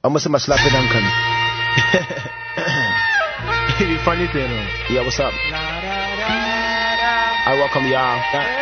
Almost my slap it Duncan. You funny thing, Yeah, what's up? I welcome y'all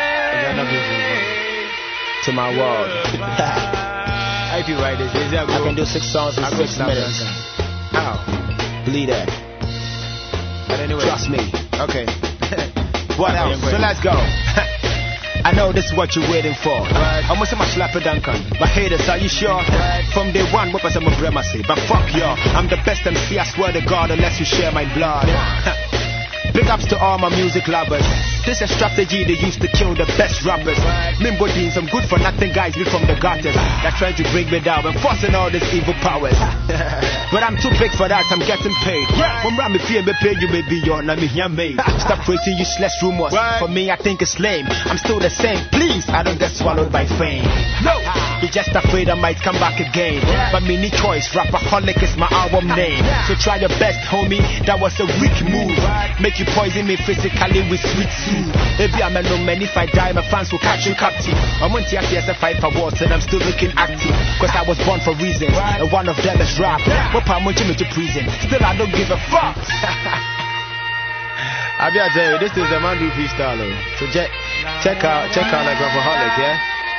to my world. I do write this. I can do 6 songs in 6 minutes. How? Believe that. But anyway. Trust me. Okay. What else? So let's go. I know this is what you're waiting for. I'm gonna say my slap it Duncan. My haters, are you sure? From day one, what was I'm a say? But fuck y'all, I'm the best MC, I swear to God, unless you share my blood. Big ups to all my music lovers. This is a strategy they used to kill the best rappers. Mimbo Deans, I'm good for nothing guys, we from the gutters. They're trying to bring me down and forcing all these evil powers. But I'm too big for that, I'm getting paid. When Rami fear me pay you, baby, you're not me here made. Stop creating useless rumors. For me, I think it's lame. I'm still the same, please, I don't get swallowed by fame. No, you're just afraid I might come back again. But mini choice, Rapaholic is my album name. So try your best, homie, that was a weak move. Make you poison me physically with sweet soup. Maybe I'm a no man, if I die, my fans will catch you captive. I'm on TSS 5 awards and I'm still looking active. Cause I was born for reasons, and one of them is rap. What I'm me to prison, still I don't give a fuck. I'll be a tell you, this is the Mandu freestyle. So check out like Rapaholic, yeah?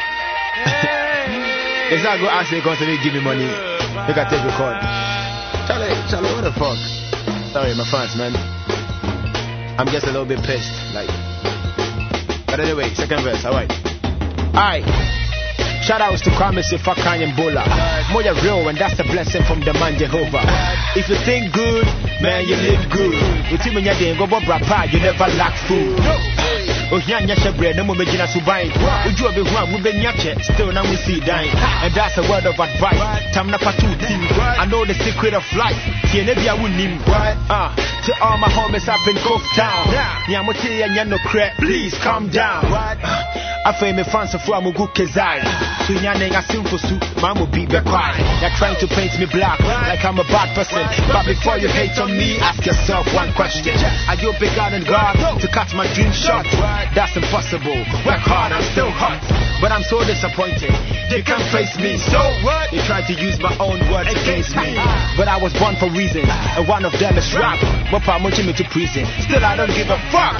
It's not go ask me constantly give me money. You can take record. Charlie, what the fuck? Sorry, my fans, man. I'm just a little bit pissed, like. But anyway, second verse, alright. Shout outs to Kwame Sefakan and Bola. Moya real, and that's a blessing from the man Jehovah. If you think good, man, you live good. You think when you're doing go brapa, you never lack food. Oh, Yanya bread, no more Megina Subai. Would you have been one with Benyache? Still now we see dying. And that's a word of advice. Tamna Patuti. I know the secret of life. Tienebia Wunim. To all my homies up in Cove Town. Yamuti and Yano Crap, please calm down. I feel me fans of Ramugu Kezai. So Yanning a simple suit, man will be back quiet. They're trying to paint me black, like I'm a bad person. But before you hate on me, ask yourself one question. Are you bigger than God to catch my dream shot? That's impossible. Work hard, I'm still hot. But I'm so disappointed. They can't face me. So what? They try to use my own words against me. But I was born for reasons, and one of them is rap. What I'm me to prison. Still I don't give a fuck.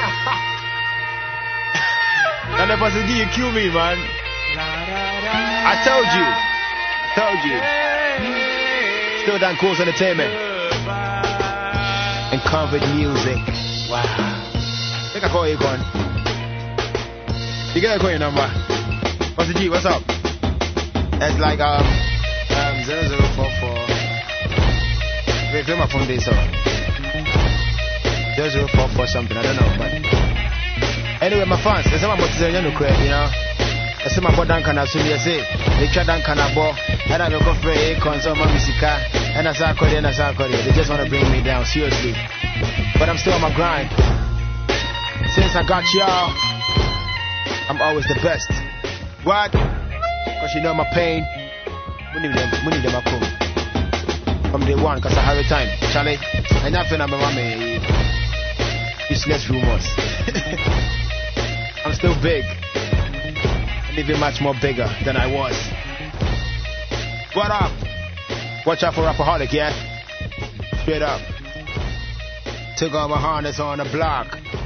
And the person you kill me, man. I told you. Still done Cool's Entertainment and covered music. Wow. I think I call you one. You gotta call your number. What's the G? What's up? It's like 0044. Wait, fill my phone this up. 0044 something. I don't know, but anyway, my fans, there's someone what's saying you know. I say my boy Duncan as soon as say they try Duncan a ball and I go for a console musica and I saw they just want to bring me down seriously. But I'm still on my grind. Since I got y'all, I'm always the best. What? Cause you know my pain. We need them at home. From day one, cause I have a time. Charlie, and nothing I'm a mommy. Useless rumors. I'm still big. And even much more bigger than I was. What up? Watch out for Rapaholic, yeah? Straight up. Took all my harness on the block.